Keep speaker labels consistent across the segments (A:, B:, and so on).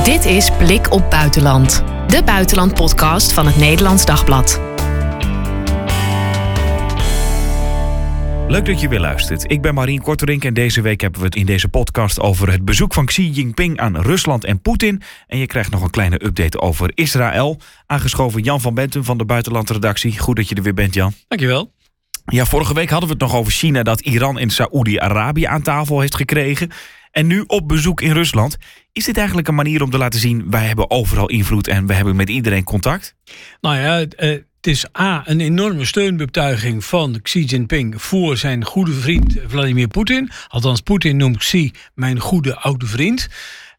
A: Dit is Blik op Buitenland. De buitenlandpodcast van het Nederlands Dagblad.
B: Leuk dat je weer luistert. Ik ben Marien Korterink en deze week hebben we het in deze podcast over het bezoek van Xi Jinping aan Rusland en Poetin. En je krijgt nog een kleine update over Israël. Aangeschoven Jan van Bentum van de buitenlandredactie. Goed dat je er weer bent, Jan.
C: Dankjewel.
B: Ja, vorige week hadden we het nog over China dat Iran en Saoedi-Arabië aan tafel heeft gekregen. En nu op bezoek in Rusland. Is dit eigenlijk een manier om te laten zien, wij hebben overal invloed en we hebben met iedereen contact?
C: Nou ja, het is een enorme steunbetuiging van Xi Jinping voor zijn goede vriend Vladimir Poetin. Althans, Poetin noemt Xi mijn goede oude vriend.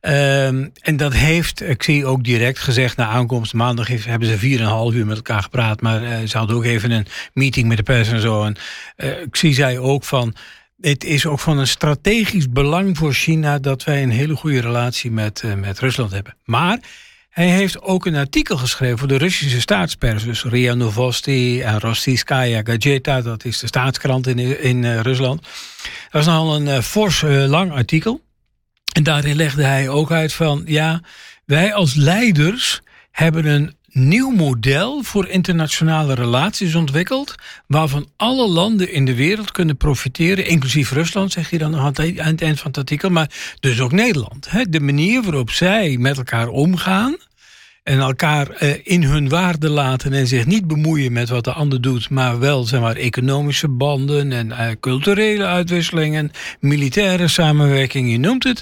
C: En dat heeft Xi ook direct gezegd. Na aankomst maandag hebben ze 4,5 uur met elkaar gepraat. Maar ze hadden ook even een meeting met de pers en zo. En Xi zei ook van, het is ook van een strategisch belang voor China dat wij een hele goede relatie met Rusland hebben. Maar hij heeft ook een artikel geschreven voor de Russische staatspers. Dus RIA Novosti en Rossiyskaya Gazeta, dat is de staatskrant in Rusland. Dat was nogal een fors lang artikel. En daarin legde hij ook uit van, ja, wij als leiders hebben een nieuw model voor internationale relaties ontwikkeld, waarvan alle landen in de wereld kunnen profiteren, inclusief Rusland, zegt hij dan aan het eind van het artikel, maar dus ook Nederland. De manier waarop zij met elkaar omgaan en elkaar in hun waarde laten en zich niet bemoeien met wat de ander doet, maar wel, zeg maar, economische banden en culturele uitwisselingen, militaire samenwerking, je noemt het.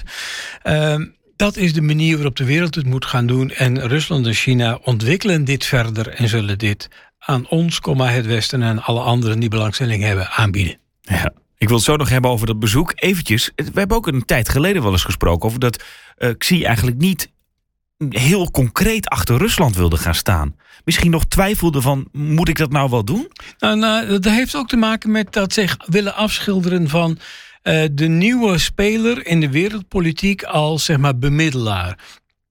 C: Dat is de manier waarop de wereld het moet gaan doen. En Rusland en China ontwikkelen dit verder en zullen dit aan ons, het Westen en alle anderen die belangstelling hebben aanbieden.
B: Ja, ik wil het zo nog hebben over dat bezoek. Eventjes, we hebben ook een tijd geleden wel eens gesproken over dat Xi eigenlijk niet heel concreet achter Rusland wilde gaan staan. Misschien nog twijfelde van, moet ik dat nou wel doen?
C: Nou, dat heeft ook te maken met dat zich willen afschilderen van de nieuwe speler in de wereldpolitiek als, zeg maar, bemiddelaar.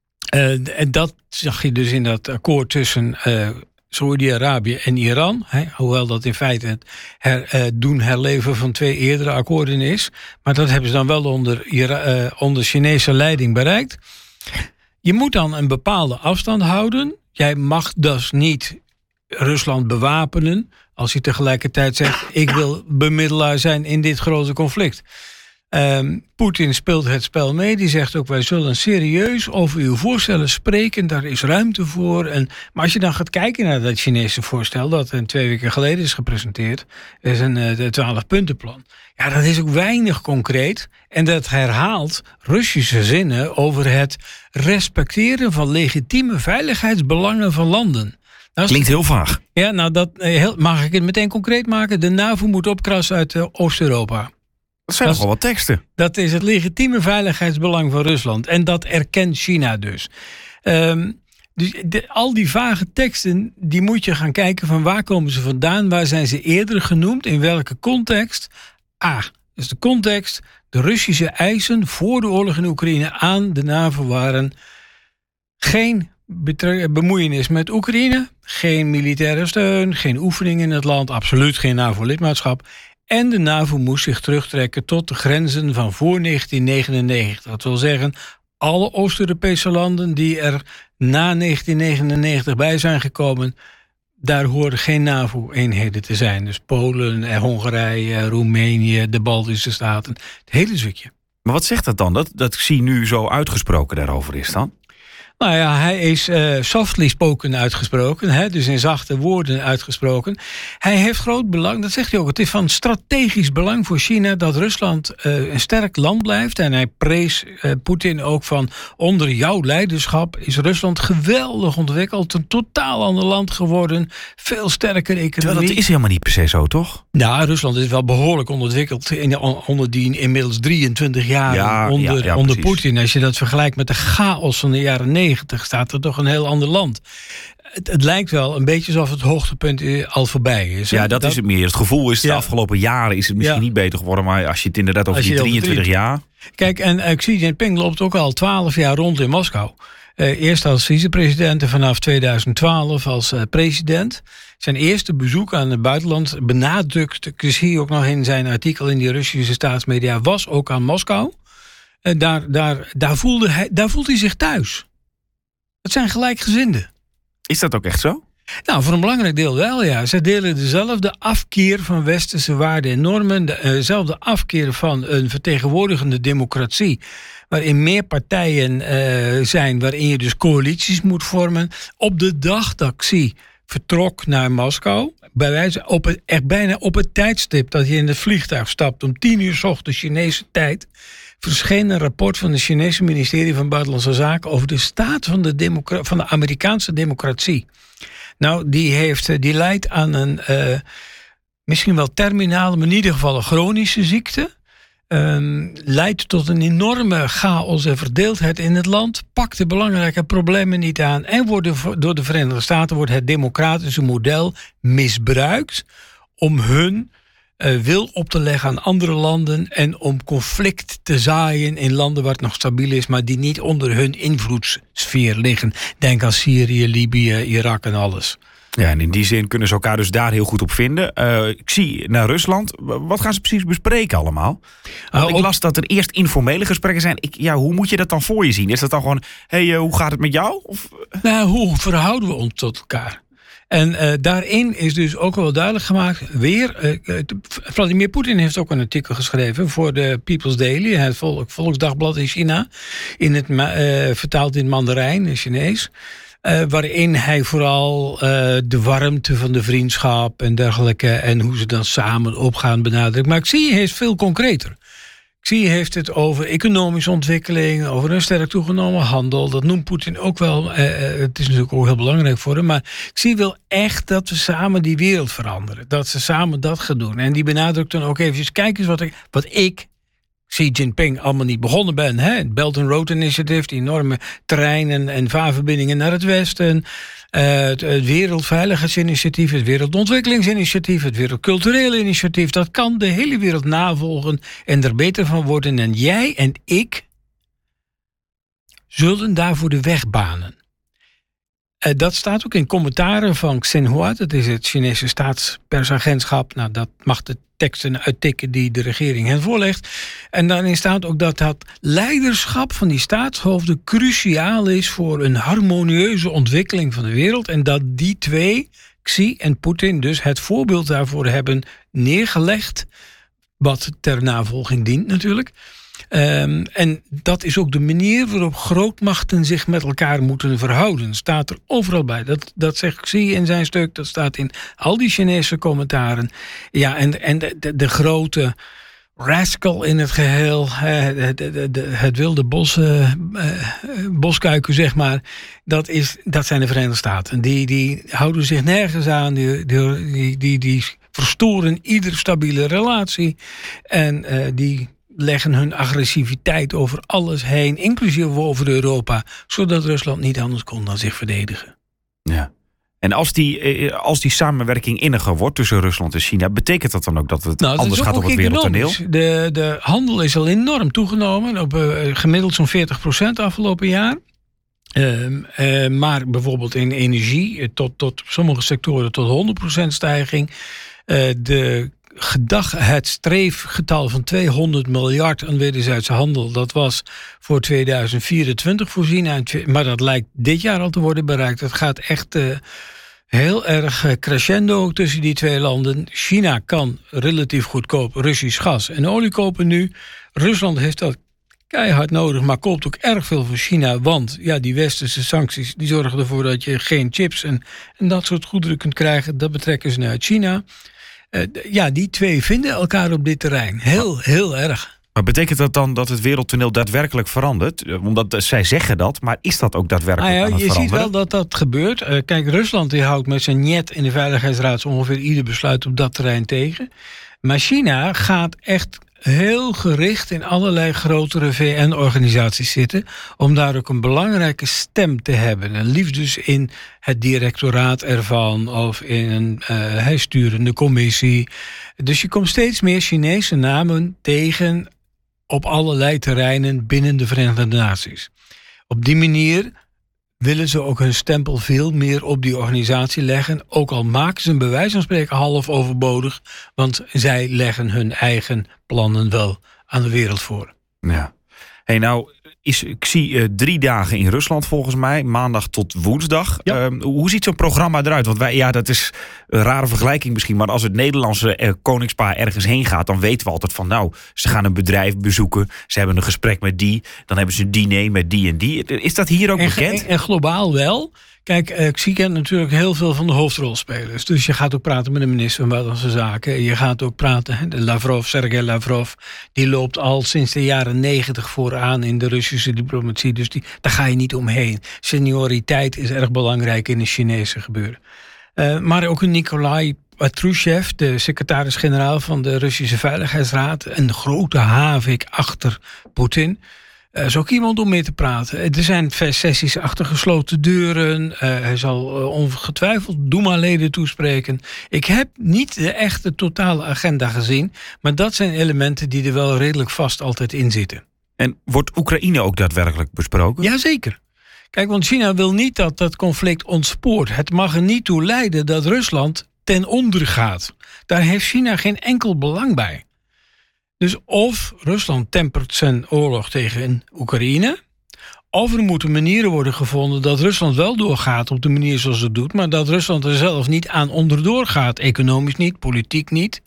C: En dat zag je dus in dat akkoord tussen Saoedi-Arabië en Iran. Hoewel dat in feite het doen herleven van 2 eerdere akkoorden is. Maar dat hebben ze dan wel onder Chinese leiding bereikt. Je moet dan een bepaalde afstand houden. Jij mag dus niet Rusland bewapenen als hij tegelijkertijd zegt, ik wil bemiddelaar zijn in dit grote conflict. Poetin speelt het spel mee. Die zegt ook, wij zullen serieus over uw voorstellen spreken. Daar is ruimte voor. Maar als je dan gaat kijken naar dat Chinese voorstel, dat 2 weken geleden is gepresenteerd, is een 12-puntenplan. Ja, dat is ook weinig concreet. En dat herhaalt Russische zinnen over het respecteren van legitieme veiligheidsbelangen van landen.
B: Klinkt heel vaag.
C: Ja, nou, mag ik het meteen concreet maken? De NAVO moet opkrassen uit Oost-Europa.
B: Dat zijn nogal wat teksten.
C: Dat is het legitieme veiligheidsbelang van Rusland. En dat erkent China dus. Dus al die vage teksten, die moet je gaan kijken van waar komen ze vandaan? Waar zijn ze eerder genoemd? In welke context? Dus de context, de Russische eisen voor de oorlog in Oekraïne aan de NAVO waren geen bemoeienis met Oekraïne, geen militaire steun, geen oefeningen in het land, absoluut geen NAVO-lidmaatschap. En de NAVO moest zich terugtrekken tot de grenzen van voor 1999. Dat wil zeggen, alle Oost-Europese landen die er na 1999 bij zijn gekomen, daar horen geen NAVO-eenheden te zijn. Dus Polen, Hongarije, Roemenië, de Baltische Staten, het hele stukje.
B: Maar wat zegt dat dan, dat Xi nu zo uitgesproken daarover is dan?
C: Nou ja, hij is softly spoken uitgesproken, dus in zachte woorden uitgesproken. Hij heeft groot belang, dat zegt hij ook, het is van strategisch belang voor China dat Rusland een sterk land blijft. En hij prees Poetin ook van, onder jouw leiderschap is Rusland geweldig ontwikkeld, een totaal ander land geworden, veel sterker economie.
B: Terwijl dat is helemaal niet per se zo, toch?
C: Ja, Rusland is wel behoorlijk onderontwikkeld onder die inmiddels 23 jaar onder Poetin. Als je dat vergelijkt met de chaos van de jaren 90, staat er toch een heel ander land. Het lijkt wel een beetje alsof het hoogtepunt al voorbij is.
B: Ja, dat is het meer. Het gevoel is, de afgelopen jaren is het misschien niet beter geworden, maar als je het inderdaad over die 23 jaar...
C: Kijk, en Xi Jinping loopt ook al 12 jaar rond in Moskou. Eerst als vicepresident en vanaf 2012 als president. Zijn eerste bezoek aan het buitenland benadrukt Xi ook nog in zijn artikel in die Russische staatsmedia, was ook aan Moskou. Daar voelt hij zich thuis. Dat zijn gelijkgezinden.
B: Is dat ook echt zo?
C: Nou, voor een belangrijk deel wel, ja. Zij delen dezelfde afkeer van westerse waarden en normen, dezelfde afkeer van een vertegenwoordigende democratie, waarin meer partijen zijn, waarin je dus coalities moet vormen. Op de dag dat Xi vertrok naar Moskou, bij wijze bijna op het tijdstip dat je in het vliegtuig stapt, om 10:00 's ochtends Chinese tijd, verscheen een rapport van het Chinese ministerie van Buitenlandse Zaken over de staat van de Amerikaanse democratie. Nou, die leidt aan een misschien wel terminale, maar in ieder geval een chronische ziekte. Leidt tot een enorme chaos en verdeeldheid in het land. Pakt de belangrijke problemen niet aan. En door de Verenigde Staten wordt het democratische model misbruikt om hun wil op te leggen aan andere landen en om conflict te zaaien in landen waar het nog stabiel is, maar die niet onder hun invloedssfeer liggen. Denk aan Syrië, Libië, Irak en alles.
B: Ja, en in die zin kunnen ze elkaar dus daar heel goed op vinden. Ik zie naar Rusland. Wat gaan ze precies bespreken allemaal? Want ik las dat er eerst informele gesprekken zijn. Hoe moet je dat dan voor je zien? Is dat dan gewoon, hoe gaat het met jou? Of?
C: Nou, hoe verhouden we ons tot elkaar? En daarin is dus ook wel duidelijk gemaakt, Vladimir Poetin heeft ook een artikel geschreven voor de People's Daily, het volksdagblad in China, vertaald in Mandarijn, in Chinees, waarin hij vooral de warmte van de vriendschap en dergelijke en hoe ze dan samen opgaan benadrukt. Maar Xi is veel concreter. Xi heeft het over economische ontwikkeling, over een sterk toegenomen handel. Dat noemt Poetin ook wel. Het is natuurlijk ook heel belangrijk voor hem. Maar Xi wil echt dat we samen die wereld veranderen. Dat ze samen dat gaan doen. En die benadrukt dan ook eventjes, kijk eens wat ik, Xi Jinping, allemaal niet begonnen ben. Het Belt and Road Initiative, die enorme terreinen en vaarverbindingen naar het westen. Het Wereldveiligheidsinitiatief, het Wereldontwikkelingsinitiatief, het Wereldculturele initiatief. Dat kan de hele wereld navolgen en er beter van worden. En jij en ik zullen daarvoor de weg banen. Dat staat ook in commentaren van Xinhua, dat is het Chinese staatspersagentschap. Nou, dat mag de teksten uittikken die de regering hen voorlegt. En daarin staat ook dat leiderschap van die staatshoofden cruciaal is voor een harmonieuze ontwikkeling van de wereld. En dat die twee, Xi en Poetin, dus het voorbeeld daarvoor hebben neergelegd, wat ter navolging dient natuurlijk. En dat is ook de manier waarop grootmachten zich met elkaar moeten verhouden. Staat er overal bij. Dat zegt Xi in zijn stuk. Dat staat in al die Chinese commentaren. Ja, en de grote rascal in het geheel, het wilde boskuiken, zeg maar, dat zijn de Verenigde Staten. Die houden zich nergens aan. Die verstoren iedere stabiele relatie. En die leggen hun agressiviteit over alles heen, inclusief over Europa, zodat Rusland niet anders kon dan zich verdedigen.
B: Ja. En als die samenwerking inniger wordt tussen Rusland en China, betekent dat dan ook dat het anders gaat op het wereldtoneel?
C: De handel is al enorm toegenomen, op gemiddeld zo'n 40% afgelopen jaar. Maar bijvoorbeeld in energie, tot sommige sectoren tot 100% stijging. Het streefgetal van 200 miljard aan wederzijdse handel, dat was voor 2024 voorzien. Maar dat lijkt dit jaar al te worden bereikt. Het gaat echt heel erg crescendo tussen die twee landen. China kan relatief goedkoop Russisch gas en olie kopen nu. Rusland heeft dat keihard nodig, maar koopt ook erg veel van China. Want ja, die westerse sancties die zorgen ervoor dat je geen chips en dat soort goederen kunt krijgen. Dat betrekken ze uit China. Die twee vinden elkaar op dit terrein. Heel erg.
B: Maar betekent dat dan dat het wereldtoneel daadwerkelijk verandert? Omdat zij zeggen dat, maar is dat ook daadwerkelijk aan het veranderen?
C: Je ziet wel dat gebeurt. Kijk, Rusland die houdt met zijn niet in de Veiligheidsraad ongeveer ieder besluit op dat terrein tegen. Maar China gaat echt heel gericht in allerlei grotere VN-organisaties zitten, om daar ook een belangrijke stem te hebben. En liefst dus in het directoraat ervan of in een sturende commissie. Dus je komt steeds meer Chinese namen tegen op allerlei terreinen binnen de Verenigde Naties. Op die manier willen ze ook hun stempel veel meer op die organisatie leggen. Ook al maken ze een bij wijze van spreken half overbodig, want zij leggen hun eigen plannen wel aan de wereld voor.
B: Ja. Nou is Xi 3 dagen in Rusland volgens mij. Maandag tot woensdag.
C: Ja.
B: Hoe ziet zo'n programma eruit? Want dat is een rare vergelijking misschien. Maar als het Nederlandse koningspaar ergens heen gaat, dan weten we altijd van ze gaan een bedrijf bezoeken. Ze hebben een gesprek met die. Dan hebben ze een diner met die en die. Is dat hier ook bekend?
C: En globaal wel. Kijk, Xi kent natuurlijk heel veel van de hoofdrolspelers. Dus je gaat ook praten met de minister van Buitenlandse Zaken. Je gaat ook praten, Sergei Lavrov, die loopt al sinds de jaren 90 vooraan in de Russische diplomatie. Dus daar ga je niet omheen. Senioriteit is erg belangrijk in het Chinese gebeuren. Maar ook een Nikolai Patrushev, de secretaris-generaal van de Russische Veiligheidsraad. Een grote havik achter Poetin. Is ook iemand om mee te praten. Er zijn sessies achter gesloten deuren. Hij zal ongetwijfeld Duma-leden toespreken. Ik heb niet de echte totale agenda gezien. Maar dat zijn elementen die er wel redelijk vast altijd in zitten.
B: En wordt Oekraïne ook daadwerkelijk besproken?
C: Jazeker. Kijk, want China wil niet dat dat conflict ontspoort. Het mag er niet toe leiden dat Rusland ten onder gaat. Daar heeft China geen enkel belang bij. Dus of Rusland tempert zijn oorlog tegen Oekraïne, of er moeten manieren worden gevonden dat Rusland wel doorgaat op de manier zoals het doet, maar dat Rusland er zelf niet aan onderdoor gaat, economisch niet, politiek niet.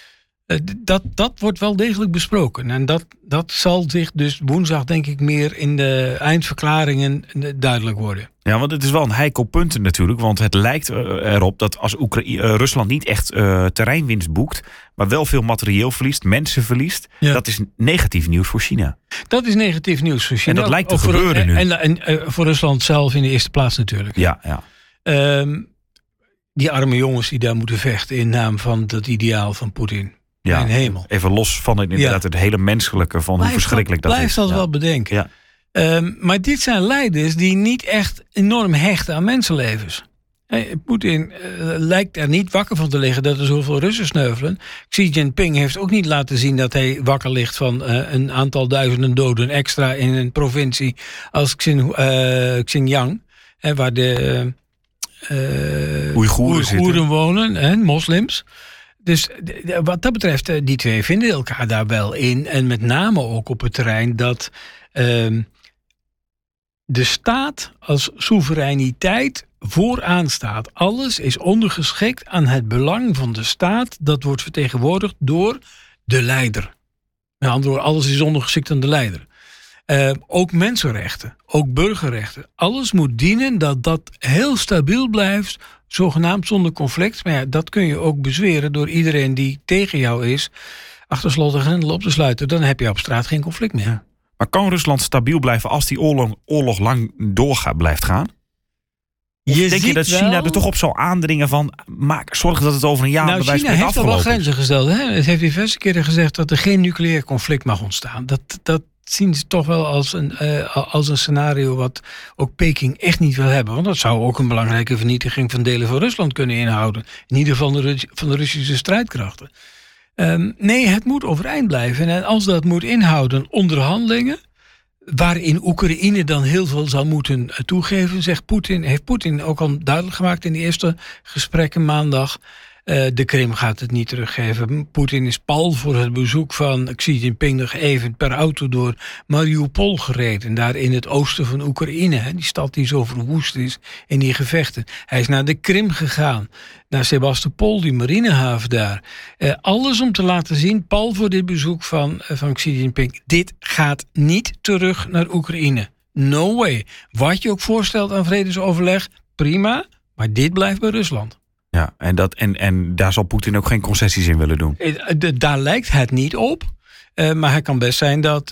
C: Dat wordt wel degelijk besproken. En dat zal zich dus woensdag denk ik meer in de eindverklaringen duidelijk worden.
B: Ja, want het is wel een heikel punt natuurlijk. Want het lijkt erop dat als Rusland niet echt terreinwinst boekt, maar wel veel materieel verliest, mensen verliest, dat is negatief nieuws voor China.
C: Dat is negatief nieuws voor China.
B: En dat lijkt te gebeuren nu.
C: En voor Rusland zelf in de eerste plaats natuurlijk.
B: Ja.
C: Die arme jongens die daar moeten vechten in naam van dat ideaal van Poetin.
B: Ja,
C: mijn hemel.
B: Even los van het hele menselijke, van hoe verschrikkelijk dat is.
C: Blijf dat wel bedenken. Ja. Maar dit zijn leiders die niet echt enorm hechten aan mensenlevens. Poetin lijkt er niet wakker van te liggen dat er zoveel Russen sneuvelen. Xi Jinping heeft ook niet laten zien dat hij wakker ligt van een aantal duizenden doden extra in een provincie als Xinjiang, waar de Oeigoeren wonen, moslims. Dus wat dat betreft, die twee vinden elkaar daar wel in. En met name ook op het terrein dat de staat als soevereiniteit vooraan staat. Alles is ondergeschikt aan het belang van de staat. Dat wordt vertegenwoordigd door de leider. Met andere woorden, alles is ondergeschikt aan de leider. Ook mensenrechten, ook burgerrechten. Alles moet dienen dat heel stabiel blijft, zogenaamd zonder conflict. Maar dat kun je ook bezweren door iedereen die tegen jou is achter slot en grendel op te sluiten. Dan heb je op straat geen conflict meer. Ja.
B: Maar kan Rusland stabiel blijven als die oorlog lang blijft gaan? Of denk je dat China er toch op zal aandringen van zorg dat het over een jaar bij wijze van
C: China heeft
B: afgelopen
C: al wel grenzen gesteld. Hè? Het heeft diverse keren gezegd dat er geen nucleair conflict mag ontstaan. Dat zien ze toch wel als een scenario wat ook Peking echt niet wil hebben. Want dat zou ook een belangrijke vernietiging van delen van Rusland kunnen inhouden. In ieder geval van de Russische strijdkrachten. Nee, het moet overeind blijven. En als dat moet inhouden onderhandelingen, waarin Oekraïne dan heel veel zal moeten toegeven, heeft Poetin ook al duidelijk gemaakt in de eerste gesprekken maandag. De Krim gaat het niet teruggeven. Poetin is pal voor het bezoek van Xi Jinping nog even per auto door Mariupol gereden. Daar in het oosten van Oekraïne. Die stad die zo verwoest is in die gevechten. Hij is naar de Krim gegaan. Naar Sebastopol, die marinehaven daar. Alles om te laten zien, pal voor dit bezoek van Xi Jinping. Dit gaat niet terug naar Oekraïne. No way. Wat je ook voorstelt aan vredesoverleg, prima. Maar dit blijft bij Rusland.
B: Ja, en daar zal Poetin ook geen concessies in willen doen.
C: Daar lijkt het niet op. Maar het kan best zijn dat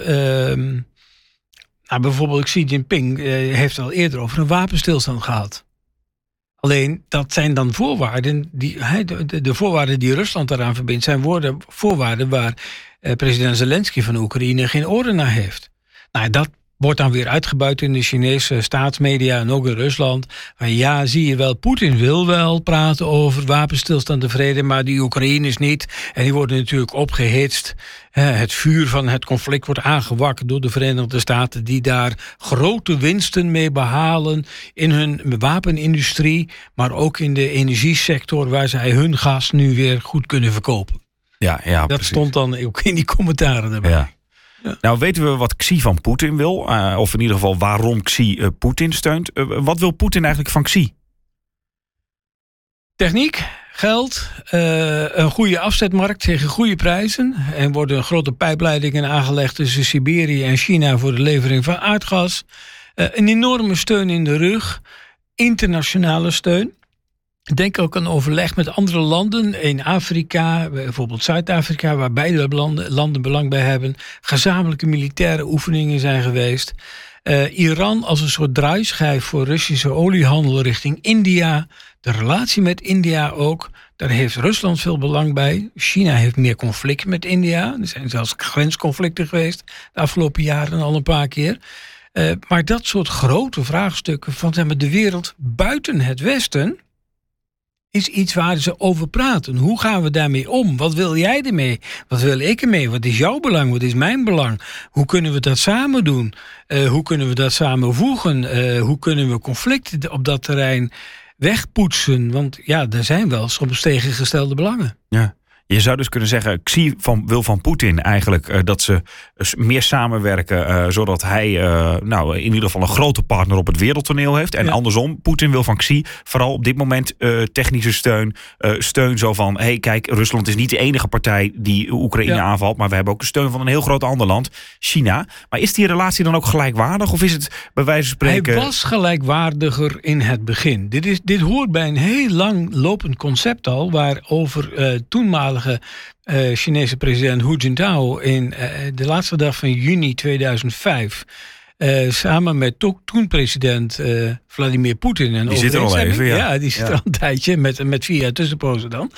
C: bijvoorbeeld Xi Jinping heeft al eerder over een wapenstilstand gehad. Alleen dat zijn dan voorwaarden, de voorwaarden die Rusland daaraan verbindt, zijn voorwaarden waar president Zelensky van Oekraïne geen oren naar heeft. Nou, dat wordt dan weer uitgebuit in de Chinese staatsmedia en ook in Rusland. Maar ja, zie je wel, Poetin wil wel praten over wapenstilstand en vrede, maar die Oekraïners niet. En die worden natuurlijk opgehitst. Het vuur van het conflict wordt aangewakkerd door de Verenigde Staten, die daar grote winsten mee behalen in hun wapenindustrie, maar ook in de energiesector, waar zij hun gas nu weer goed kunnen verkopen.
B: Ja,
C: dat
B: precies.
C: stond dan ook in die commentaren daarbij.
B: Ja.
C: Ja.
B: Nou weten we wat Xi van Poetin wil. Of in ieder geval waarom Xi Poetin steunt. Wat wil Poetin eigenlijk van Xi?
C: Techniek, geld, een goede afzetmarkt tegen goede prijzen. Er worden grote pijpleidingen aangelegd tussen Siberië en China voor de levering van aardgas. Een enorme steun in de rug. Internationale steun. Denk ook aan overleg met andere landen in Afrika, bijvoorbeeld Zuid-Afrika, waar beide landen belang bij hebben. Gezamenlijke militaire oefeningen zijn geweest. Iran als een soort draaischijf voor Russische oliehandel richting India. De relatie met India ook. Daar heeft Rusland veel belang bij. China heeft meer conflicten met India. Er zijn zelfs grensconflicten geweest de afgelopen jaren al een paar keer. Maar dat soort grote vraagstukken van de wereld buiten het Westen is iets waar ze over praten. Hoe gaan we daarmee om? Wat wil jij ermee? Wat wil ik ermee? Wat is jouw belang? Wat is mijn belang? Hoe kunnen we dat samen doen? Hoe kunnen we dat samenvoegen? Hoe kunnen we conflicten op dat terrein wegpoetsen? Want ja, er zijn wel soms tegengestelde belangen.
B: Ja. Je zou dus kunnen zeggen, Xi wil van Poetin eigenlijk dat ze meer samenwerken, zodat hij in ieder geval een grote partner op het wereldtoneel heeft. En andersom, Poetin wil van Xi vooral op dit moment technische steun zo van, hey, kijk, Rusland is niet de enige partij die Oekraïne aanvalt, maar we hebben ook de steun van een heel groot ander land, China. Maar is die relatie dan ook gelijkwaardig of is het bij wijze van spreken?
C: Hij was gelijkwaardiger in het begin. Dit hoort bij een heel lang lopend concept al, waarover toenmalige Chinese president Hu Jintao in de laatste dag van juni 2005 samen met toen president Vladimir Poetin. En
B: die zit er al even,
C: ja. Die zit er al een tijdje met 4 jaar tussenpozen dan.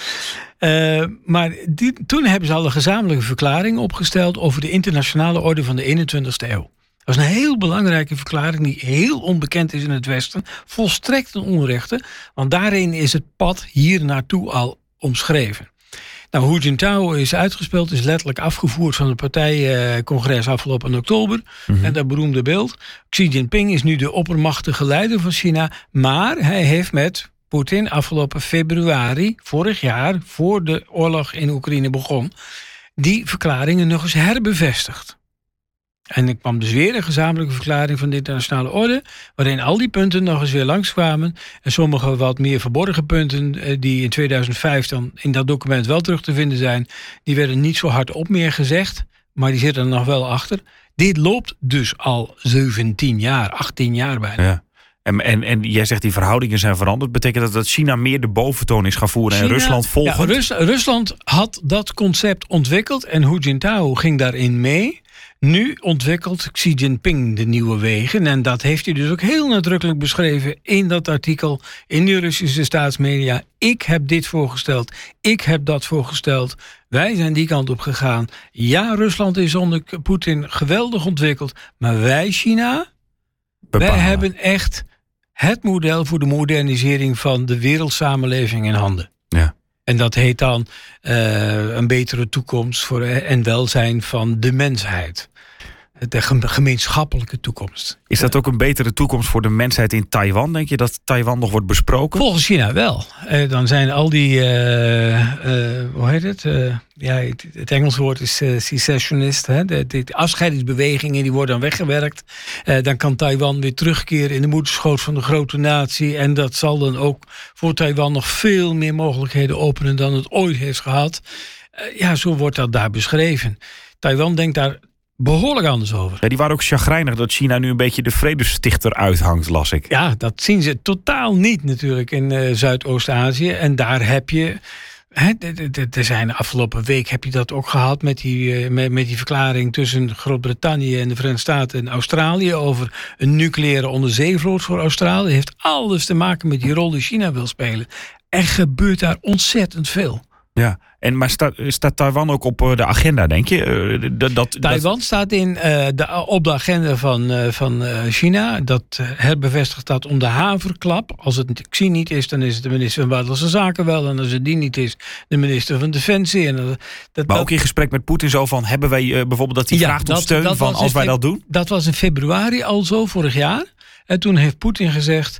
C: Maar toen hebben ze al een gezamenlijke verklaring opgesteld over de internationale orde van de 21ste eeuw. Dat was een heel belangrijke verklaring die heel onbekend is in het Westen. Volstrekt een onrechte, want daarin is het pad hier naartoe al omschreven. Nou, Hu Jintao is uitgespeeld, is letterlijk afgevoerd van het partijcongres afgelopen oktober.
B: Mm-hmm.
C: En dat beroemde beeld. Xi Jinping is nu de oppermachtige leider van China. Maar hij heeft met Poetin afgelopen februari, vorig jaar, voor de oorlog in Oekraïne begon, die verklaringen nog eens herbevestigd. En er kwam dus weer een gezamenlijke verklaring van de internationale orde, waarin al die punten nog eens weer langskwamen. En sommige wat meer verborgen punten, die in 2005 dan in dat document wel terug te vinden zijn, die werden niet zo hardop meer gezegd, maar die zitten er nog wel achter. Dit loopt dus al 17 jaar, 18 jaar bijna.
B: Ja. En jij zegt die verhoudingen zijn veranderd. Betekent dat China meer de boventoon is gaan voeren en Rusland volgt?
C: Ja, Rusland had dat concept ontwikkeld en Hu Jintao ging daarin mee. Nu ontwikkelt Xi Jinping de nieuwe wegen. En dat heeft hij dus ook heel nadrukkelijk beschreven in dat artikel in de Russische staatsmedia. Ik heb dit voorgesteld. Ik heb dat voorgesteld. Wij zijn die kant op gegaan. Ja, Rusland is onder Poetin geweldig ontwikkeld. Maar wij, China, wij hebben echt het model voor de modernisering van de wereldsamenleving in handen.
B: Ja.
C: En dat heet dan een betere toekomst voor en welzijn van de mensheid. De gemeenschappelijke toekomst.
B: Is dat ook een betere toekomst voor de mensheid in Taiwan? Denk je dat Taiwan nog wordt besproken?
C: Volgens China wel. Dan zijn al die, hoe heet het? Het Engelse woord is secessionist. De afscheidingsbewegingen die worden dan weggewerkt. Dan kan Taiwan weer terugkeren in de moederschoot van de grote natie. En dat zal dan ook voor Taiwan nog veel meer mogelijkheden openen dan het ooit heeft gehad. Zo wordt dat daar beschreven. Taiwan denkt daar behoorlijk anders over.
B: Ja, die waren ook chagrijnig dat China nu een beetje de vredestichter uithangt, las ik.
C: Ja, dat zien ze totaal niet natuurlijk in Zuidoost-Azië. En daar heb je, er zijn de afgelopen week heb je dat ook gehad met die verklaring tussen Groot-Brittannië en de Verenigde Staten en Australië over een nucleaire onderzeevloot voor Australië. Het heeft alles te maken met die rol die China wil spelen. Er gebeurt daar ontzettend veel.
B: Ja, maar staat Taiwan ook op de agenda, denk je?
C: Taiwan staat op de agenda van China. Dat herbevestigt dat om de haverklap. Als het Xi niet is, dan is het de minister van Buitenlandse Zaken wel. En als het die niet is, de minister van Defensie.
B: Maar ook in gesprek met Poetin zo van, hebben wij bijvoorbeeld dat hij vraagt om steun van als wij dat doen?
C: Dat was in februari al zo, vorig jaar. En toen heeft Poetin gezegd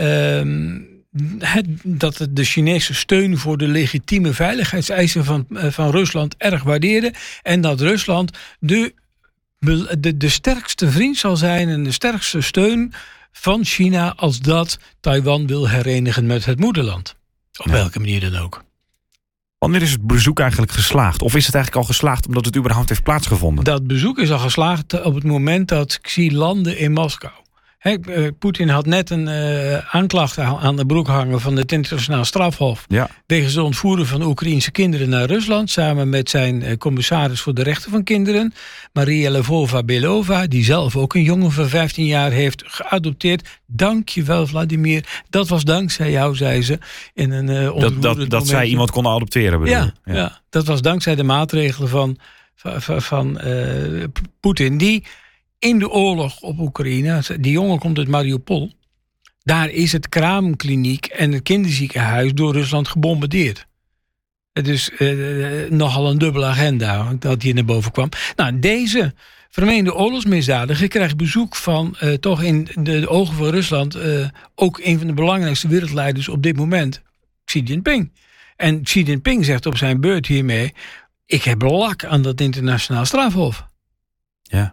C: dat de Chinese steun voor de legitieme veiligheidseisen van Rusland erg waardeerde. En dat Rusland de de sterkste vriend zal zijn en de sterkste steun van China als dat Taiwan wil herenigen met het moederland. Op welke manier dan ook.
B: Wanneer is het bezoek eigenlijk geslaagd? Of is het eigenlijk al geslaagd omdat het überhaupt heeft plaatsgevonden?
C: Dat bezoek is al geslaagd op het moment dat Xi landde in Moskou. Poetin had net een aanklacht aan de broek hangen van het internationaal strafhof.
B: Ja.
C: Wegens het ontvoeren van Oekraïense kinderen naar Rusland. Samen met zijn commissaris voor de rechten van kinderen. Maria Lvova-Belova. Die zelf ook een jongen van 15 jaar heeft geadopteerd. Dankjewel Vladimir. Dat was dankzij jou, zei ze. In een
B: dat zij iemand kon adopteren bedoel.
C: Ja, dat was dankzij de maatregelen van Poetin. Die in de oorlog op Oekraïne, die jongen komt uit Mariupol. Daar is het kraamkliniek en het kinderziekenhuis door Rusland gebombardeerd. Het is nogal een dubbele agenda dat hier naar boven kwam. Nou, deze vermeende oorlogsmisdadiger krijgt bezoek van toch in de ogen van Rusland ook een van de belangrijkste wereldleiders op dit moment, Xi Jinping. En Xi Jinping zegt op zijn beurt hiermee: ik heb lak aan dat internationaal strafhof.
B: Ja.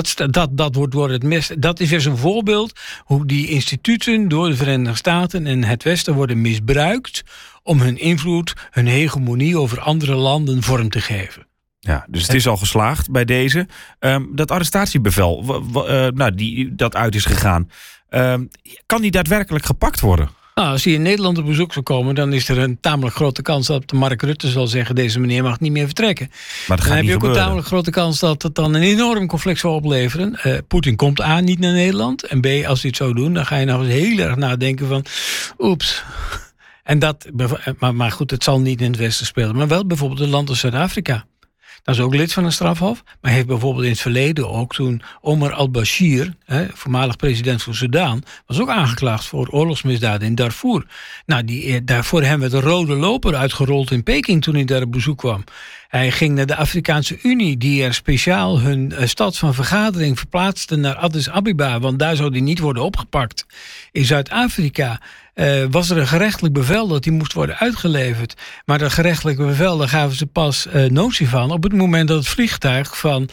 C: Dat is dus een voorbeeld hoe die instituten door de Verenigde Staten en het Westen worden misbruikt om hun invloed, hun hegemonie over andere landen vorm te geven.
B: Ja, dus het is al geslaagd bij deze. Dat arrestatiebevel dat uit is gegaan, kan die daadwerkelijk gepakt worden?
C: Nou, als hij in Nederland op bezoek zou komen, dan is er een tamelijk grote kans dat Mark Rutte zal zeggen: deze meneer mag niet meer vertrekken.
B: Maar
C: dan heb je ook een tamelijk grote kans dat het dan een enorm conflict zal opleveren. Poetin komt A, niet naar Nederland. En B, als hij het zou doen, dan ga je nog eens heel erg nadenken van oeps. En maar goed, het zal niet in het Westen spelen. Maar wel bijvoorbeeld een land als Zuid-Afrika. Dat is ook lid van een strafhof. Maar heeft bijvoorbeeld in het verleden ook toen Omar al-Bashir, voormalig president van Sudan, was ook aangeklaagd voor oorlogsmisdaden in Darfur. Nou, daarvoor hebben we de rode loper uitgerold in Peking toen hij daar op bezoek kwam. Hij ging naar de Afrikaanse Unie, die er speciaal hun stad van vergadering verplaatste naar Addis Abeba, want daar zou die niet worden opgepakt. In Zuid-Afrika was er een gerechtelijk bevel dat die moest worden uitgeleverd. Maar dat gerechtelijke bevel, daar gaven ze pas notie van op het moment dat het vliegtuig van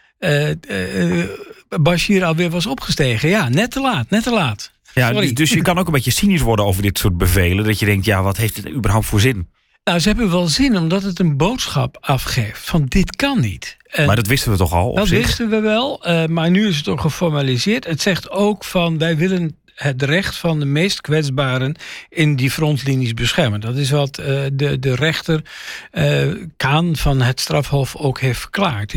C: Bashir alweer was opgestegen. Ja, net te laat.
B: Ja, dus je kan ook een beetje cynisch worden over dit soort bevelen. Dat je denkt, ja, wat heeft het überhaupt voor zin?
C: Nou, ze hebben wel zin omdat het een boodschap afgeeft van dit kan niet.
B: Maar dat wisten we toch al?
C: Dat wisten we wel, maar nu is het ook geformaliseerd. Het zegt ook van wij willen het recht van de meest kwetsbaren in die frontlinies beschermen. Dat is wat de rechter Kaan van het strafhof ook heeft verklaard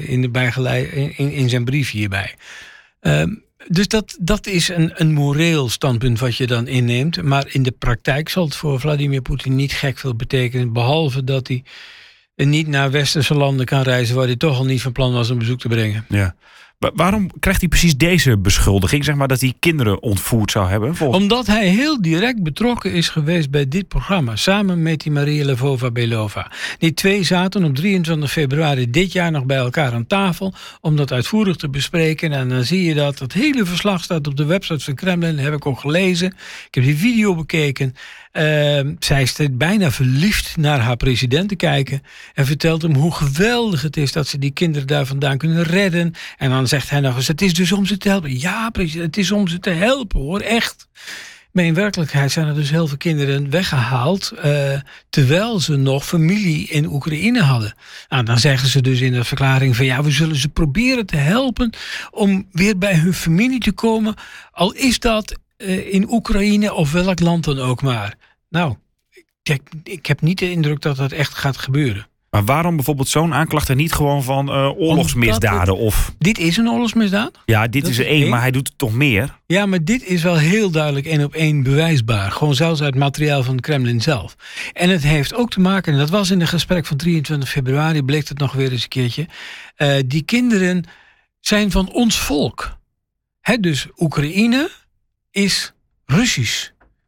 C: in zijn brief hierbij. Dus dat is een moreel standpunt wat je dan inneemt. Maar in de praktijk zal het voor Vladimir Poetin niet gek veel betekenen. Behalve dat hij niet naar westerse landen kan reizen waar hij toch al niet van plan was een bezoek te brengen.
B: Ja. Waarom krijgt hij precies deze beschuldiging? Zeg maar dat hij kinderen ontvoerd zou hebben?
C: Omdat hij heel direct betrokken is geweest bij dit programma. Samen met die Maria Lvova-Belova. Die twee zaten op 23 februari dit jaar nog bij elkaar aan tafel om dat uitvoerig te bespreken. En dan zie je dat het hele verslag staat op de website van Kremlin. Dat heb ik ook gelezen. Ik heb die video bekeken. Zij is bijna verliefd naar haar president te kijken. En vertelt hem hoe geweldig het is dat ze die kinderen daar vandaan kunnen redden. En dan zegt hij nog eens, het is dus om ze te helpen. Ja, president, het is om ze te helpen hoor, echt. Maar in werkelijkheid zijn er dus heel veel kinderen weggehaald terwijl ze nog familie in Oekraïne hadden. Nou, dan zeggen ze dus in de verklaring van ja, we zullen ze proberen te helpen om weer bij hun familie te komen. Al is dat in Oekraïne of welk land dan ook maar. Nou, ik heb niet de indruk dat dat echt gaat gebeuren.
B: Maar waarom bijvoorbeeld zo'n aanklacht en niet gewoon van oorlogsmisdaden? Dit
C: is een oorlogsmisdaad?
B: Ja, dit is er één, maar hij doet het toch meer?
C: Ja, maar dit is wel heel duidelijk 1-op-1 bewijsbaar. Gewoon zelfs uit materiaal van het Kremlin zelf. En het heeft ook te maken, en dat was in het gesprek van 23 februari, bleek het nog weer eens een keertje. Die kinderen zijn van ons volk. Dus Oekraïne is Russisch.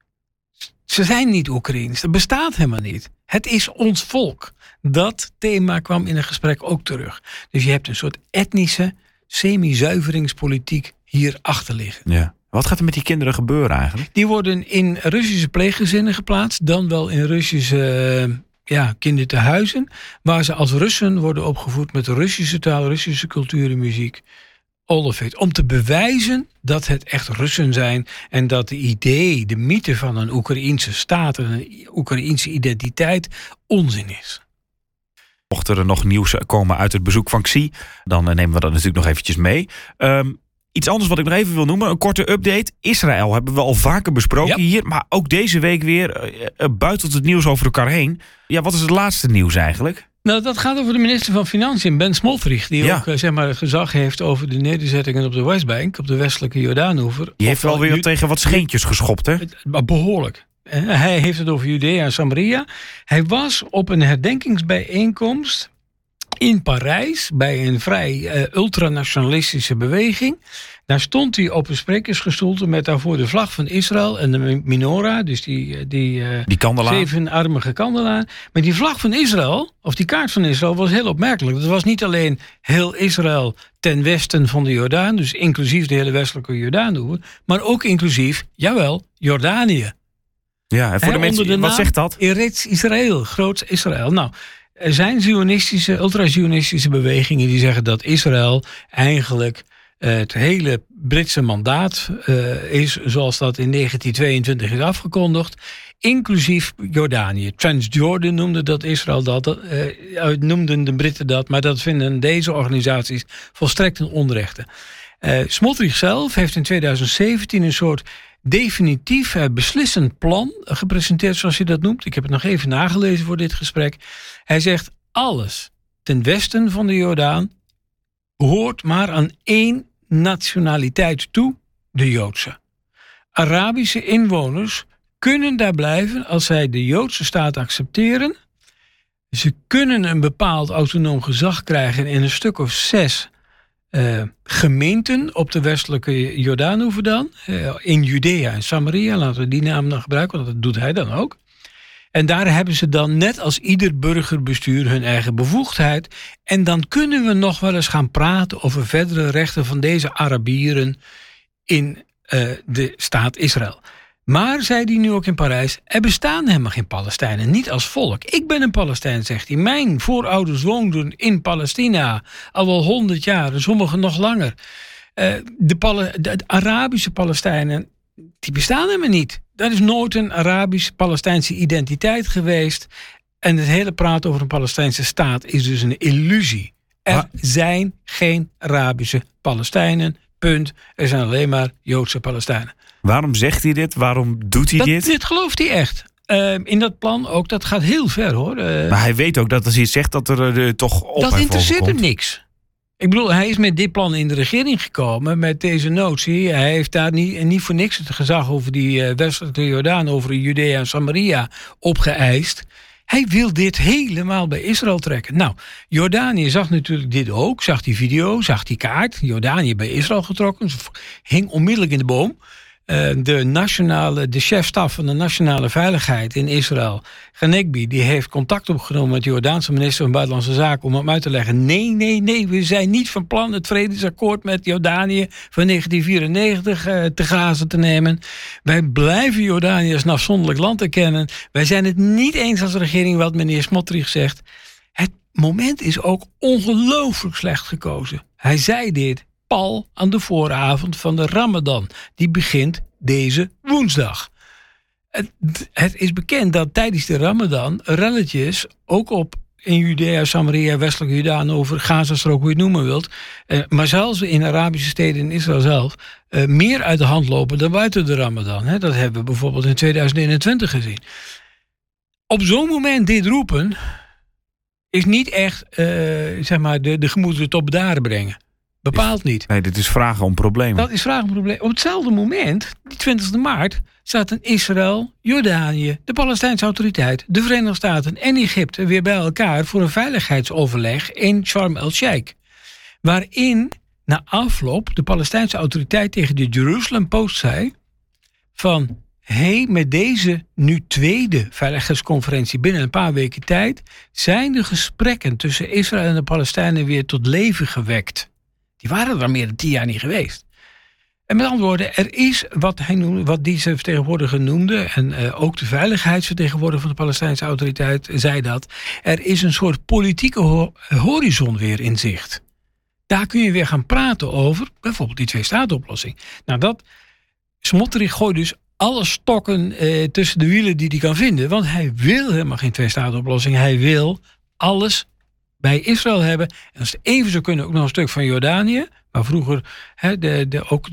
C: Ze zijn niet Oekraïens. Dat bestaat helemaal niet. Het is ons volk. Dat thema kwam in het gesprek ook terug. Dus je hebt een soort etnische semi-zuiveringspolitiek hier achter liggen.
B: Ja. Wat gaat er met die kinderen gebeuren eigenlijk?
C: Die worden in Russische pleeggezinnen geplaatst. Dan wel in Russische kindertehuizen, waar ze als Russen worden opgevoed met de Russische taal, Russische cultuur en muziek. All of it. Om te bewijzen dat het echt Russen zijn en dat de mythe van een Oekraïense staat en een Oekraïense identiteit onzin is.
B: Mocht er nog nieuws komen uit het bezoek van Xi, dan nemen we dat natuurlijk nog eventjes mee. Iets anders wat ik nog even wil noemen, een korte update. Israël hebben we al vaker besproken hier, maar ook deze week weer buitelt het nieuws over elkaar heen. Ja, wat is het laatste nieuws eigenlijk?
C: Nou, dat gaat over de minister van Financiën, Ben Smotrich, die ook het gezag heeft over de nederzettingen op de Westbank, op de westelijke Jordaanoever.
B: Die heeft wel weer tegen wat scheentjes geschopt, hè?
C: Behoorlijk. Hij heeft het over Judea en Samaria. Hij was op een herdenkingsbijeenkomst in Parijs bij een vrij ultranationalistische beweging. Daar stond hij op een sprekersgestoelte met daarvoor de vlag van Israël en de menorah, dus die kandelaar. 7-armige kandelaar. Maar die vlag van Israël, of die kaart van Israël, was heel opmerkelijk. Het was niet alleen heel Israël ten westen van de Jordaan, dus inclusief de hele westelijke Jordaanoever, maar ook inclusief, Jordanië.
B: Ja, en voor de mensen, wat zegt dat?
C: Eretz Israël, Groots Israël. Nou, er zijn ultra-zionistische bewegingen die zeggen dat Israël eigenlijk het hele Britse mandaat is zoals dat in 1922 is afgekondigd, inclusief Jordanië. Transjordan noemde dat Israël noemden de Britten dat, maar dat vinden deze organisaties volstrekt een onrechte. Smotrich zelf heeft in 2017 een soort definitief beslissend plan gepresenteerd, zoals hij dat noemt. Ik heb het nog even nagelezen voor dit gesprek. Hij zegt, alles ten westen van de Jordaan behoort maar aan één nationaliteit toe, de Joodse. Arabische inwoners kunnen daar blijven als zij de Joodse staat accepteren. Ze kunnen een bepaald autonoom gezag krijgen in een stuk of 6 gemeenten op de westelijke Jordaanoever dan. In Judea en Samaria, laten we die naam dan gebruiken, want dat doet hij dan ook. En daar hebben ze dan net als ieder burgerbestuur hun eigen bevoegdheid. En dan kunnen we nog wel eens gaan praten over verdere rechten van deze Arabieren in de staat Israël. Maar, zei hij nu ook in Parijs, er bestaan helemaal geen Palestijnen, niet als volk. Ik ben een Palestijn, zegt hij. Mijn voorouders woonden in Palestina al wel 100 jaar, en sommigen nog langer. De Arabische Palestijnen, die bestaan helemaal niet. Dat is nooit een Arabisch-Palestijnse identiteit geweest. En het hele praten over een Palestijnse staat is dus een illusie. Er zijn geen Arabische Palestijnen, punt. Er zijn alleen maar Joodse Palestijnen.
B: Waarom zegt hij dit? Waarom doet hij dit?
C: Dit gelooft hij echt. In dat plan ook, dat gaat heel ver hoor.
B: Maar hij weet ook dat als hij zegt dat er toch op
C: dat interesseert hem niks. Ik bedoel, hij is met dit plan in de regering gekomen, met deze notie. Hij heeft daar niet voor niks het gezag over die westelijke Jordaan, over Judea en Samaria opgeëist. Hij wil dit helemaal bij Israël trekken. Nou, Jordanië zag natuurlijk dit ook, zag die video, zag die kaart. Jordanië bij Israël getrokken, hing onmiddellijk in de boom. De chefstaf van de nationale veiligheid in Israël, Hanegbi, die heeft contact opgenomen met de Jordaanse minister van Buitenlandse Zaken om hem uit te leggen. Nee, we zijn niet van plan het vredesakkoord met Jordanië van 1994 te grazen te nemen. Wij blijven Jordanië als een afzonderlijk land erkennen. Wij zijn het niet eens als regering wat meneer Smotrich zegt. Het moment is ook ongelooflijk slecht gekozen. Hij zei dit pal aan de vooravond van de Ramadan. Die begint deze woensdag. Het is bekend dat tijdens de Ramadan relletjes ook in Judea, Samaria, westelijke Jordaan over Gazastrook, hoe je het noemen wilt, maar zelfs in Arabische steden in Israël zelf, meer uit de hand lopen dan buiten de Ramadan. Dat hebben we bijvoorbeeld in 2021 gezien. Op zo'n moment dit roepen is niet echt de gemoederen tot bedaren brengen. Bepaald niet.
B: Nee, dit is vragen om problemen.
C: Dat is vragen om problemen. Op hetzelfde moment, die 20e maart, zaten Israël, Jordanië, de Palestijnse Autoriteit, de Verenigde Staten en Egypte weer bij elkaar voor een veiligheidsoverleg in Sharm el-Sheikh. Waarin na afloop de Palestijnse Autoriteit tegen de Jerusalem Post zei van, met deze nu tweede veiligheidsconferentie binnen een paar weken tijd zijn de gesprekken tussen Israël en de Palestijnen weer tot leven gewekt. Die waren er al meer dan 10 jaar niet geweest. En met andere woorden, er is wat deze vertegenwoordiger noemde, en ook de veiligheidsvertegenwoordiger van de Palestijnse autoriteit zei dat, er is een soort politieke horizon weer in zicht. Daar kun je weer gaan praten over, bijvoorbeeld die twee-staten-oplossing. Nou, dat Smotrich gooit dus alle stokken tussen de wielen die hij kan vinden. Want hij wil helemaal geen twee-staten-oplossing. Hij wil alles bij Israël hebben. En als het even zou kunnen, ook nog een stuk van Jordanië. Waar vroeger ook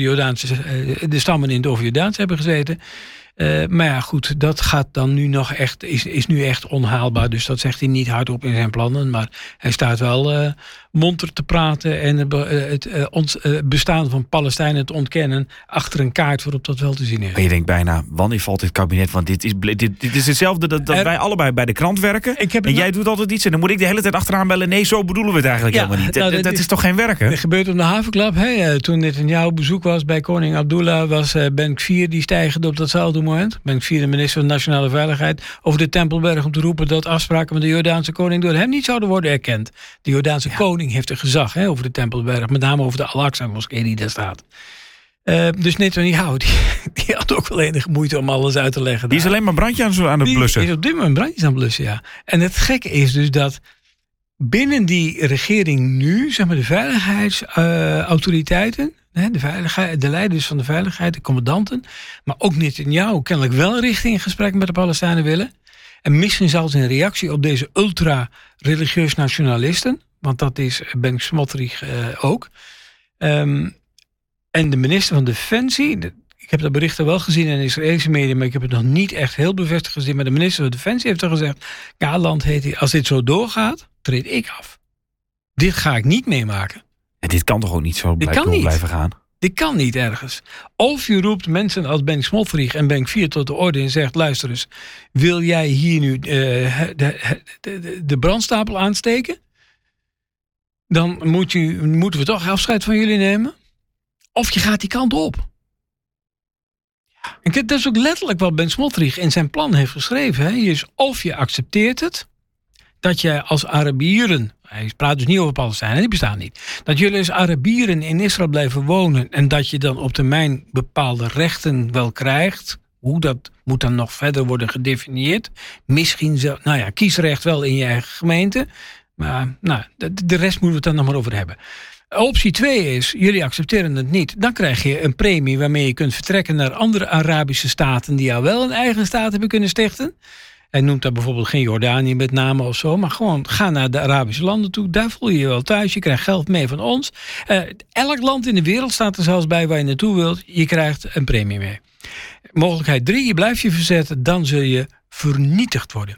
C: de stammen in het over-Jordaans hebben gezeten. Maar ja, goed, dat gaat dan nu nog echt, is nu echt onhaalbaar. Dus dat zegt hij niet hardop in zijn plannen. Maar hij staat wel monter te praten en het bestaan van Palestijnen te ontkennen achter een kaart waarop dat wel te zien is.
B: En je denkt bijna, wanneer valt dit kabinet? Want dit is hetzelfde dat wij allebei bij de krant werken. En jij doet altijd iets en dan moet ik de hele tijd achteraan bellen. Nee, zo bedoelen we het eigenlijk helemaal niet. Nou, dat is toch geen werken?
C: Dat gebeurt op de havenklap. Toen Netanyahu op bezoek was bij koning Abdullah, was Ben Gvir die stijgende op datzelfde moment. Ben Gvir, de minister van Nationale Veiligheid, over de Tempelberg om te roepen dat afspraken met de Jordaanse koning door hem niet zouden worden erkend. De Jordaanse koning heeft een gezag over de Tempelberg, met name over de Al-Aqsa-moskee die daar staat. Dus Netanyahu, die had ook wel enige moeite om alles uit te leggen.
B: Die is alleen maar brandje aan het blussen.
C: Die is op dit moment brandjes aan het blussen, ja. En het gekke is dus dat binnen die regering nu, zeg maar de veiligheidsautoriteiten, de leiders van de veiligheid, de commandanten, maar ook Netanyahu kennelijk wel richting gesprek met de Palestijnen willen. En misschien zelfs in reactie op deze ultra-religieus nationalisten, want dat is Ben Smotrich ook. En de minister van Defensie, ik heb dat bericht wel gezien in de Israëlische media, maar ik heb het nog niet echt heel bevestigd gezien. Maar de minister van Defensie heeft al gezegd, Galand heet hij, als dit zo doorgaat, treed ik af. Dit ga ik niet meemaken.
B: En dit kan toch ook niet zo blijven gaan?
C: Dit kan niet ergens. Of je roept mensen als Ben Smotrich en Ben Gvir tot de orde en zegt, luister eens, wil jij hier nu de brandstapel aansteken? Dan moeten we toch afscheid van jullie nemen. Of je gaat die kant op. Ja. En dat is ook letterlijk wat Ben Smotrich in zijn plan heeft geschreven. Is of je accepteert het, dat jij als Arabieren, hij praat dus niet over Palestijnen, die bestaan niet, dat jullie als Arabieren in Israël blijven wonen en dat je dan op termijn bepaalde rechten wel krijgt. Hoe dat moet dan nog verder worden gedefinieerd. Misschien kiesrecht wel in je eigen gemeente. Maar de rest moeten we het dan nog maar over hebben. Optie 2 is, jullie accepteren het niet. Dan krijg je een premie waarmee je kunt vertrekken naar andere Arabische staten die al wel een eigen staat hebben kunnen stichten. Hij noemt daar bijvoorbeeld geen Jordanië met name of zo, maar gewoon ga naar de Arabische landen toe. Daar voel je je wel thuis. Je krijgt geld mee van ons. Elk land in de wereld staat er zelfs bij waar je naartoe wilt. Je krijgt een premie mee. Mogelijkheid 3, je blijft je verzetten, dan zul je vernietigd worden.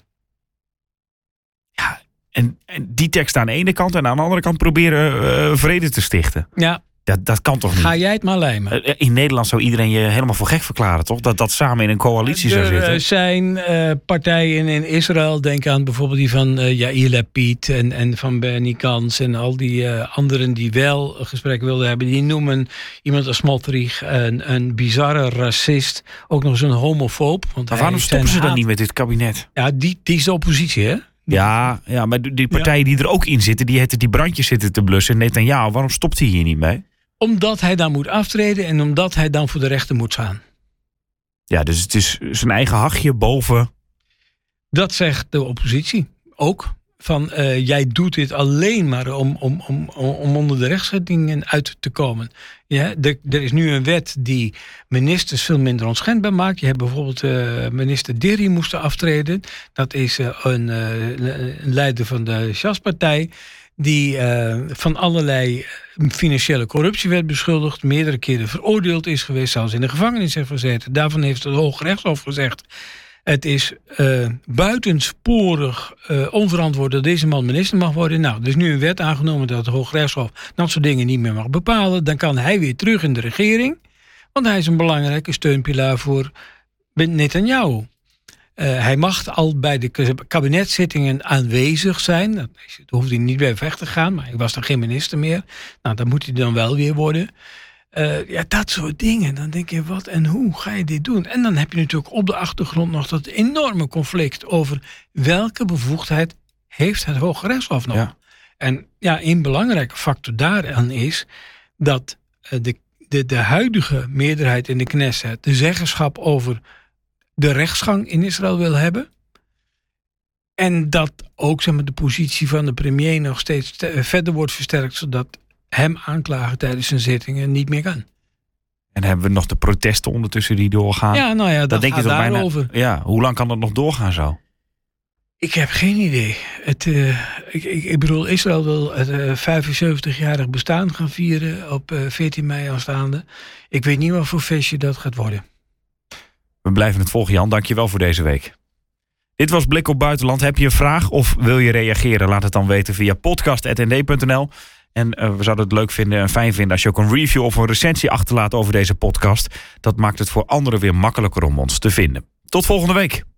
B: Ja, en die tekst aan de ene kant en aan de andere kant proberen vrede te stichten.
C: Ja.
B: Dat kan toch niet?
C: Ga jij het maar lijmen.
B: In Nederland zou iedereen je helemaal voor gek verklaren, toch? Dat samen in een coalitie zou zitten.
C: Er zijn partijen in Israël, denk aan bijvoorbeeld die van Yair Lapid en van Benny Gantz en al die anderen die wel een gesprek wilden hebben. Die noemen iemand als Smotrich een bizarre racist, ook nog eens een homofoob. Want
B: maar waarom stoppen ze dan niet met dit kabinet?
C: Ja, die is de oppositie, hè?
B: Ja, maar die partijen die er ook in zitten, die brandjes zitten te blussen. Netanyahu, waarom stopt hij hier niet mee?
C: Omdat hij dan moet aftreden en omdat hij dan voor de rechter moet staan.
B: Ja, dus het is zijn eigen hachje boven. Dat
C: zegt de oppositie ook. Van jij doet dit alleen maar om onder de rechtszettingen uit te komen. Ja, er is nu een wet die ministers veel minder onschendbaar maakt. Je hebt bijvoorbeeld minister Deri moest aftreden. Dat is een leider van de Shas-partij. Die van allerlei financiële corruptie werd beschuldigd. Meerdere keren veroordeeld is geweest. Zelfs in de gevangenis heeft gezeten. Daarvan heeft het Hoge Rechtshof gezegd. Het is buitensporig onverantwoord dat deze man minister mag worden. Nou, er is nu een wet aangenomen dat het Hoge Rechtshof dat soort dingen niet meer mag bepalen. Dan kan hij weer terug in de regering. Want hij is een belangrijke steunpilaar voor Netanyahu. Hij mag al bij de kabinetszittingen aanwezig zijn. Daar hoeft hij niet bij weg te gaan, maar hij was dan geen minister meer. Nou, dan moet hij dan wel weer worden. Dat soort dingen. Dan denk je, wat en hoe ga je dit doen? En dan heb je natuurlijk op de achtergrond nog dat enorme conflict over welke bevoegdheid heeft het Hoge Rechtshof nog. Ja. En een belangrijke factor daaraan is dat de huidige meerderheid in de Knesset de zeggenschap over de rechtsgang in Israël wil hebben. En dat ook de positie van de premier nog steeds verder wordt versterkt, zodat hem aanklagen tijdens zijn zittingen niet meer kan.
B: En hebben we nog de protesten ondertussen die doorgaan?
C: Ja, dat
B: denk
C: gaat
B: je toch
C: daarover.
B: Ja, hoe lang kan dat nog doorgaan zo?
C: Ik heb geen idee. Ik bedoel, Israël wil het 75-jarig bestaan gaan vieren op 14 mei aanstaande. Ik weet niet wat voor feestje dat gaat worden.
B: We blijven het volgen, Jan. Dank je wel voor deze week. Dit was Blik op Buitenland. Heb je een vraag of wil je reageren? Laat het dan weten via podcast@nd.nl. En we zouden het leuk vinden en fijn vinden als je ook een review of een recensie achterlaat over deze podcast. Dat maakt het voor anderen weer makkelijker om ons te vinden. Tot volgende week.